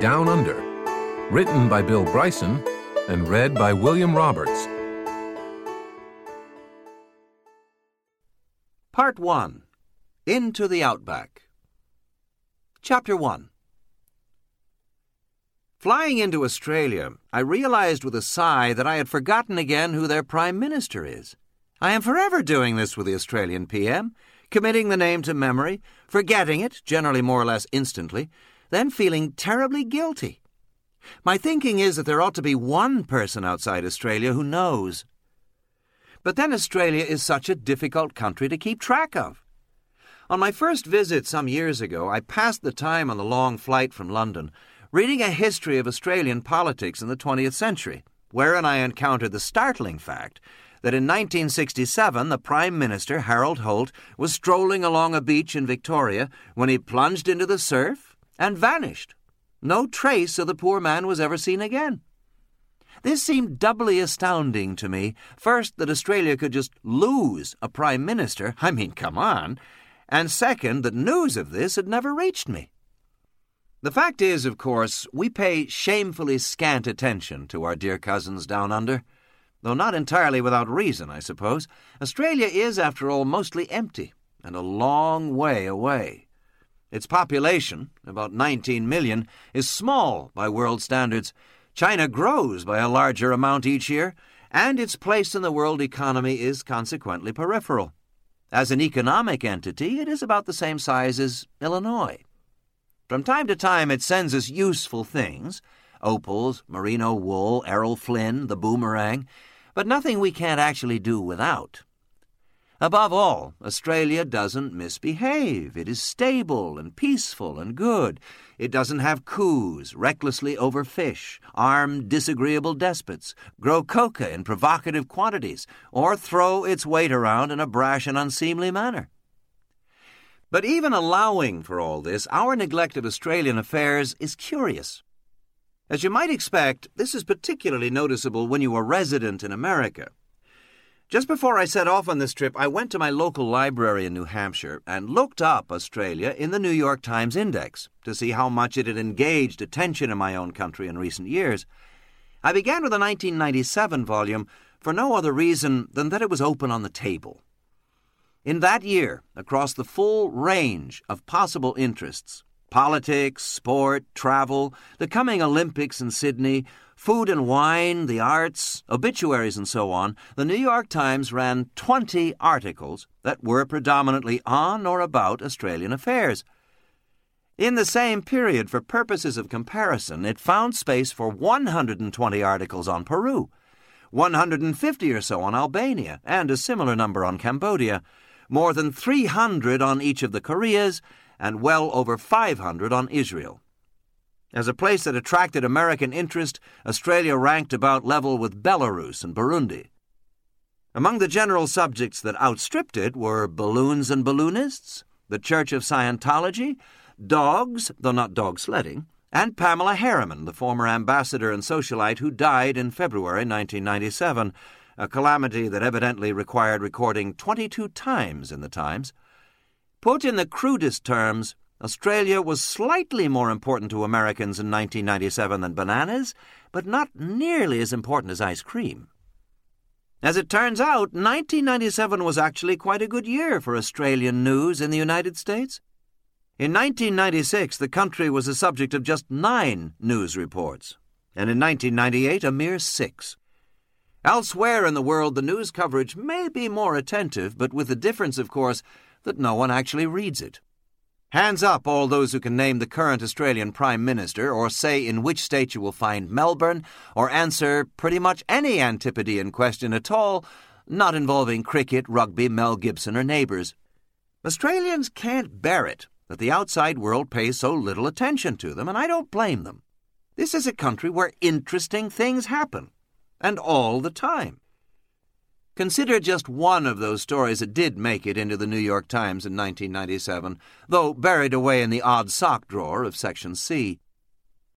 Down Under, written by Bill Bryson and read by William Roberts. Part 1. Into the Outback. Chapter 1. Flying into Australia, I realized with a sigh that I had forgotten again who their Prime Minister is. I am forever doing this with the Australian PM, committing the name to memory, forgetting it, generally more or less instantly, then feeling terribly guilty. My thinking is that there ought to be one person outside Australia who knows. But then Australia is such a difficult country to keep track of. On my first visit some years ago, I passed the time on the long flight from London reading a history of Australian politics in the 20th century, wherein I encountered the startling fact that in 1967 the Prime Minister, Harold Holt, was strolling along a beach in Victoria when he plunged into the surf and vanished. No trace of the poor man was ever seen again. This seemed doubly astounding to me. First, that Australia could just lose a Prime Minister, I mean, come on, and second, that news of this had never reached me. The fact is, of course, we pay shamefully scant attention to our dear cousins down under. Though not entirely without reason, I suppose. Australia is, after all, mostly empty and a long way away. Its population, about 19 million, is small by world standards. China grows by a larger amount each year, and its place in the world economy is consequently peripheral. As an economic entity, it is about the same size as Illinois. From time to time, it sends us useful things, opals, merino wool, Errol Flynn, the boomerang, but nothing we can't actually do without. Above all, Australia doesn't misbehave. It is stable and peaceful and good. It doesn't have coups, recklessly overfish, armed disagreeable despots, grow coca in provocative quantities, or throw its weight around in a brash and unseemly manner. But even allowing for all this, our neglect of Australian affairs is curious. As you might expect, this is particularly noticeable when you are resident in America. Just before I set off on this trip, I went to my local library in New Hampshire and looked up Australia in the New York Times Index to see how much it had engaged attention in my own country in recent years. I began with a 1997 volume for no other reason than that it was open on the table. In that year, across the full range of possible interests, politics, sport, travel, the coming Olympics in Sydney, food and wine, the arts, obituaries and so on, the New York Times ran 20 articles that were predominantly on or about Australian affairs. In the same period, for purposes of comparison, it found space for 120 articles on Peru, 150 or so on Albania, and a similar number on Cambodia, more than 300 on each of the Koreas, and well over 500 on Israel. As a place that attracted American interest, Australia ranked about level with Belarus and Burundi. Among the general subjects that outstripped it were balloons and balloonists, the Church of Scientology, dogs, though not dog sledding, and Pamela Harriman, the former ambassador and socialite who died in February 1997, a calamity that evidently required recording 22 times in the Times. Put in the crudest terms, Australia was slightly more important to Americans in 1997 than bananas, but not nearly as important as ice cream. As it turns out, 1997 was actually quite a good year for Australian news in the United States. In 1996, the country was the subject of just 9 news reports, and in 1998, a mere 6. Elsewhere in the world, the news coverage may be more attentive, but with the difference, of course, that no one actually reads it. Hands up all those who can name the current Australian Prime Minister, or say in which state you will find Melbourne, or answer pretty much any Antipodean question at all, not involving cricket, rugby, Mel Gibson, or neighbours. Australians can't bear it that the outside world pays so little attention to them, and I don't blame them. This is a country where interesting things happen, and all the time. Consider just one of those stories that did make it into the New York Times in 1997, though buried away in the odd sock drawer of Section C.